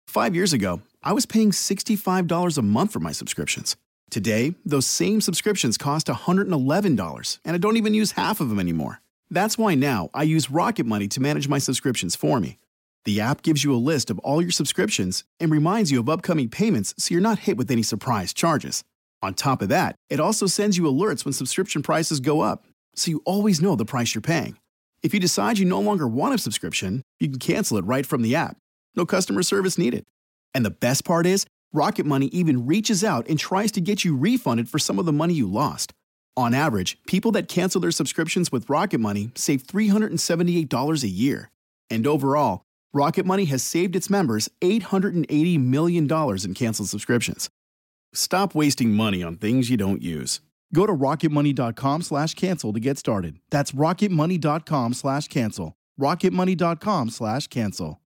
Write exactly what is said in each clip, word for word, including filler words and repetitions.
Five years ago, I was paying sixty-five dollars a month for my subscriptions. Today, those same subscriptions cost one hundred eleven dollars, and I don't even use half of them anymore. That's why now I use Rocket Money to manage my subscriptions for me. The app gives you a list of all your subscriptions and reminds you of upcoming payments so you're not hit with any surprise charges. On top of that, it also sends you alerts when subscription prices go up, so you always know the price you're paying. If you decide you no longer want a subscription, you can cancel it right from the app. No customer service needed. And the best part is, Rocket Money even reaches out and tries to get you refunded for some of the money you lost. On average, people that cancel their subscriptions with Rocket Money save three hundred seventy-eight dollars a year. And overall, Rocket Money has saved its members eight hundred eighty million dollars in canceled subscriptions. Stop wasting money on things you don't use. Go to rocketmoney.com slash cancel to get started. That's rocketmoney.com slash cancel. rocketmoney.com slash cancel.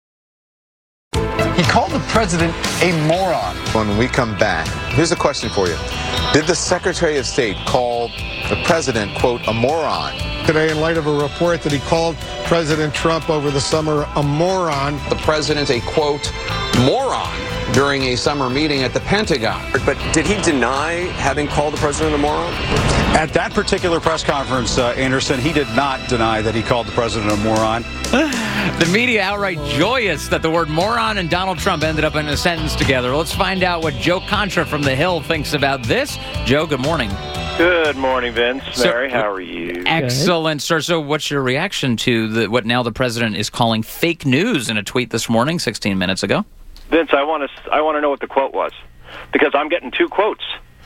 He called the president a moron. When we come back, here's a question for you. Did the Secretary of State call the president, quote, a moron? Today, in light of a report that he called President Trump over the summer a moron. The president a, quote, moron during a summer meeting at the Pentagon. But did he deny having called the president a moron? At that particular press conference, uh, Anderson, he did not deny that he called the president a moron. The media outright joyous that the word moron and Donald Trump ended up in a sentence together. Let's find out what Joe Contra from The Hill thinks about this. Joe, good morning. Good morning, Vince. So, Mary, how are you? Excellent, sir. So what's your reaction to the, what now the president is calling fake news in a tweet this morning, sixteen minutes ago? Vince, I want to I want to know what the quote was, because I'm getting two quotes.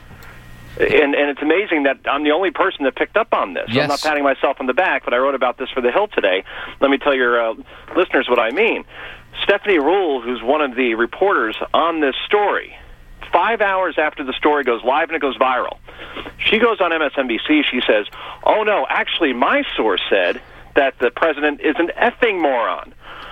And, and it's amazing that I'm the only person that picked up on this. Yes. I'm not patting myself on the back, but I wrote about this for The Hill today. Let me tell your uh, listeners what I mean. Stephanie Ruhle, who's one of the reporters on this story, five hours after the story goes live and it goes viral, she goes on M S N B C, she says, oh, no, actually, my source said that the president is an effing moron.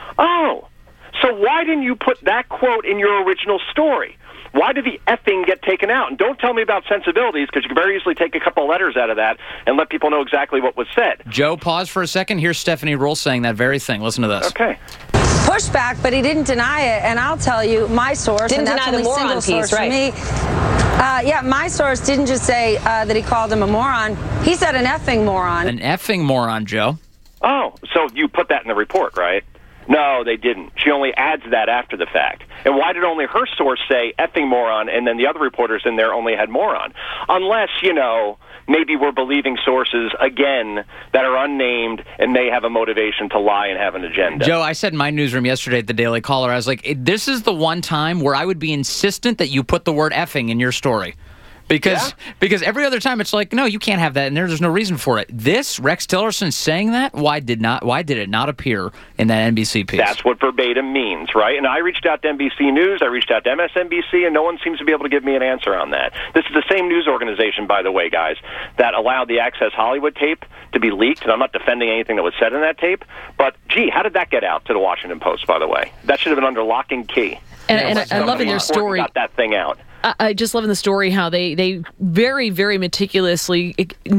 Oh, so why didn't you put that quote in your original story? Why did the effing get taken out? And don't tell me about sensibilities, because you can very easily take a couple of letters out of that and let people know exactly what was said. Joe, pause for a second. Here's Stephanie Ruhle saying that very thing. Listen to this. Okay. Pushback, but he didn't deny it. And I'll tell you, my source, didn't and that's deny the only moron single piece, source right? for me. Uh, yeah, my source didn't just say uh, that he called him a moron. He said an effing moron. An effing moron, Joe. Oh, so you put that in the report, right? No, they didn't. She only adds that after the fact. And why did only her source say effing moron, and then the other reporters in there only had moron? Unless, you know, maybe we're believing sources, again, that are unnamed and may have a motivation to lie and have an agenda. Joe, I said in my newsroom yesterday at the Daily Caller, I was like, this is the one time where I would be insistent that you put the word effing in your story. Because yeah. because every other time it's like, no, you can't have that in there. There's no reason for it. This, Rex Tillerson saying that, why did not? Why did it not appear in that N B C piece? That's what verbatim means, right? And I reached out to N B C News, I reached out to M S N B C, and no one seems to be able to give me an answer on that. This is the same news organization, by the way, guys, that allowed the Access Hollywood tape to be leaked, and I'm not defending anything that was said in that tape, but, gee, how did that get out to the Washington Post, by the way? That should have been under lock and key. And, and I, I love in their story... got that thing out. I just love in the story how they, they very, very meticulously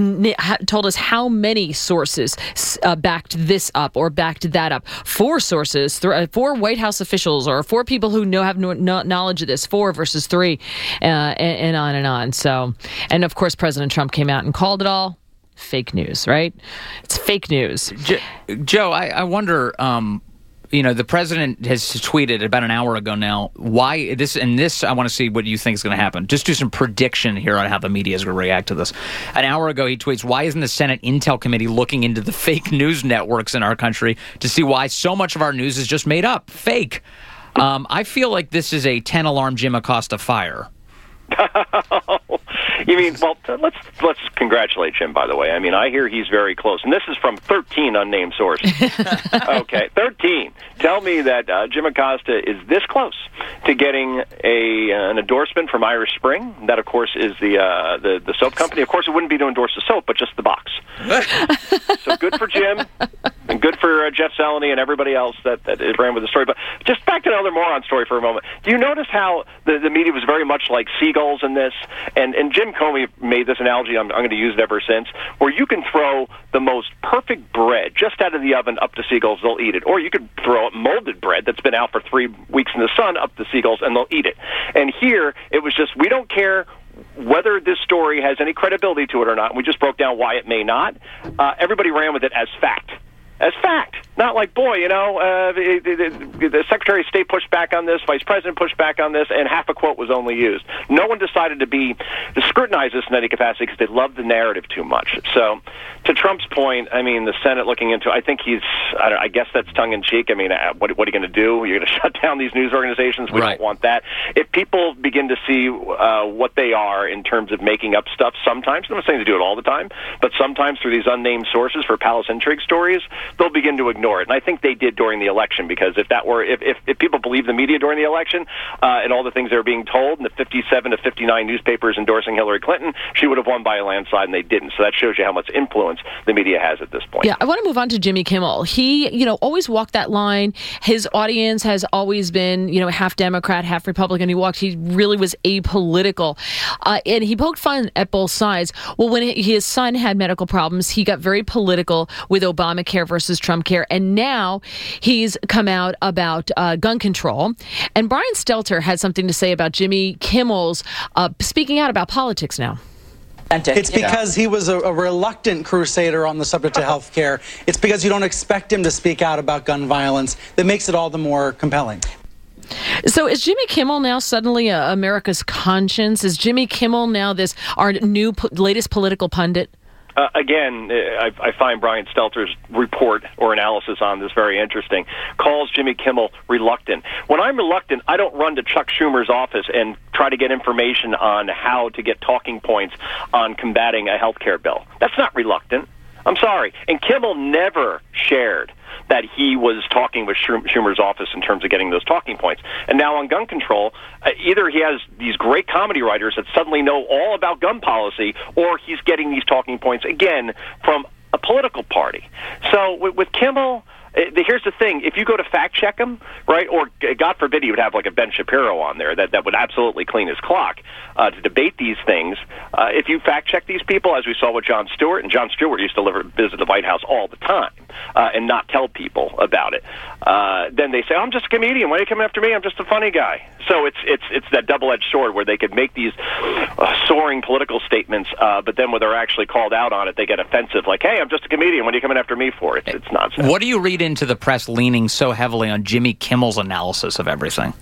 told us how many sources uh, backed this up or backed that up. Four sources, th- four White House officials, or four people who know have no, no knowledge of this, four versus three, uh, and, and on and on. So, and of course, President Trump came out and called it all fake news, right? It's fake news. Jo- Joe, I, I wonder... Um, You know, the president has tweeted about an hour ago now, why this, and this, I want to see what you think is going to happen. Just do some prediction here on how the media is going to react to this. An hour ago, he tweets, why isn't the Senate Intel Committee looking into the fake news networks in our country to see why so much of our news is just made up, fake? Um, I feel like this is a ten-alarm Jim Acosta fire. You mean, well, let's let's congratulate Jim, by the way. I mean, I hear he's very close. And this is from thirteen unnamed sources. Okay, thirteen. Tell me that uh, Jim Acosta is this close to getting a uh, an endorsement from Irish Spring. That, of course, is the, uh, the, the soap company. Of course, it wouldn't be to endorse the soap, but just the box. So good for Jim. And good for uh, Jeff Zeleny and everybody else that, that ran with the story. But just back to another moron story for a moment. Do you notice how the, the media was very much like seagulls in this? And, and Jim Comey made this analogy, I'm, I'm going to use it ever since, where you can throw the most perfect bread just out of the oven up to seagulls, they'll eat it. Or you could throw molded bread that's been out for three weeks in the sun up to seagulls, and they'll eat it. And here, it was just, we don't care whether this story has any credibility to it or not. We just broke down why it may not. Uh, everybody ran with it as fact. As fact. Not like, boy, you know, uh, the, the, the Secretary of State pushed back on this, Vice President pushed back on this, and half a quote was only used. No one decided to be to scrutinize this in any capacity because they love the narrative too much. So, to Trump's point, I mean, the Senate looking into, I think he's, I, don't, I guess that's tongue-in-cheek. I mean, uh, what, what are you going to do? You're going to shut down these news organizations? We right. don't want that. If people begin to see uh, what they are in terms of making up stuff sometimes, I'm not saying to do it all the time, but sometimes through these unnamed sources for palace intrigue stories, they'll begin to ignore it. And I think they did during the election, because if that were if, if, if people believe the media during the election uh, and all the things they were being told, and the fifty-seven to fifty-nine newspapers endorsing Hillary Clinton, she would have won by a landslide, and they didn't. So that shows you how much influence the media has at this point. Yeah, I want to move on to Jimmy Kimmel. He, you know, always walked that line. His audience has always been, you know, half Democrat, half Republican. He walked, he really was apolitical. Uh, and he poked fun at both sides. Well, when his son had medical problems, he got very political with Obamacare versus Trump care. And now he's come out about uh, gun control. And Brian Stelter had something to say about Jimmy Kimmel's uh, speaking out about politics now. It's because he was a, a reluctant crusader on the subject of health care. It's because you don't expect him to speak out about gun violence that makes it all the more compelling. So is Jimmy Kimmel now suddenly uh, America's conscience? Is Jimmy Kimmel now this our new po- latest political pundit? Uh, again, I, I find Brian Stelter's report or analysis on this very interesting. Calls Jimmy Kimmel reluctant. When I'm reluctant, I don't run to Chuck Schumer's office and try to get information on how to get talking points on combating a health care bill. That's not reluctant. I'm sorry. And Kimmel never shared that he was talking with Schumer's office in terms of getting those talking points. And now on gun control, uh, either he has these great comedy writers that suddenly know all about gun policy, or he's getting these talking points, again, from a political party. So with, with Kimmel, uh, here's the thing. If you go to fact-check him, right, or God forbid he would have like a Ben Shapiro on there that, that would absolutely clean his clock uh, to debate these things. Uh, if you fact-check these people, as we saw with Jon Stewart, and Jon Stewart used to live, visit the White House all the time, Uh, and not tell people about it. Uh, then they say, oh, I'm just a comedian. Why are you coming after me? I'm just a funny guy. So it's it's it's that double-edged sword where they could make these uh, soaring political statements, uh, but then when they're actually called out on it, they get offensive. Like, hey, I'm just a comedian. What are you coming after me for? It's, it's nonsense. What do you read into the press leaning so heavily on Jimmy Kimmel's analysis of everything?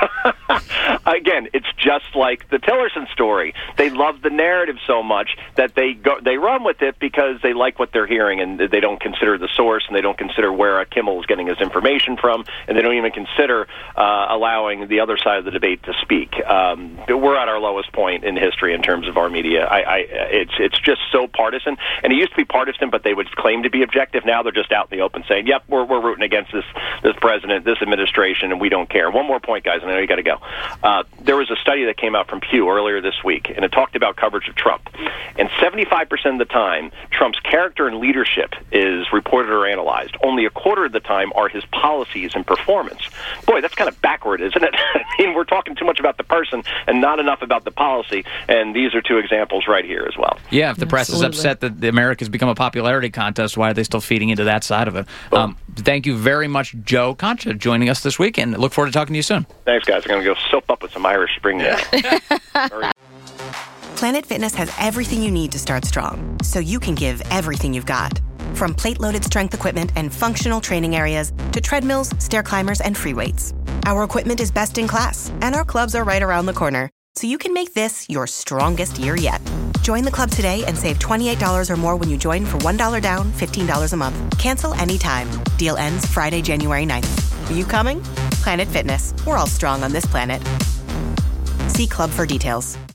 Again, it's just like the Tillerson story. They love the narrative so much that they go, they run with it because they like what they're hearing, and they don't consider the source, and they don't consider where Kimmel is getting his information from, and they don't even consider uh, allowing the other side of the debate to speak. Um, we're at our lowest point in history in terms of our media. I, I, it's it's just so partisan, and it used to be partisan, but they would claim to be objective. Now they're just out in the open saying, "Yep, we're we're rooting against this this president, this administration, and we don't care." One more point, guys, and I know you got to go. Uh, there was a study that came out from Pew earlier this week, and it talked about coverage of Trump. And seventy-five percent of the time, Trump's character and leadership is reported or analyzed. Only a quarter of the time are his policies and performance. Boy, that's kind of backward, isn't it? I mean, we're talking too much about the person and not enough about the policy, and these are two examples right here as well. Yeah, if the press Absolutely. is upset that the America's become a popularity contest, why are they still feeding into that side of it? Um, thank you very much, Joe Concha, joining us this week, and look forward to talking to you soon. Thanks, guys. I'm going to go soap up with some Irish Spring now. Planet Fitness has everything you need to start strong, so you can give everything you've got. From plate-loaded strength equipment and functional training areas to treadmills, stair climbers, and free weights. Our equipment is best in class, and our clubs are right around the corner, so you can make this your strongest year yet. Join the club today and save twenty-eight dollars or more when you join for one dollar down, fifteen dollars a month. Cancel anytime. Deal ends Friday, January ninth. Are you coming? Planet Fitness. We're all strong on this planet. See club for details.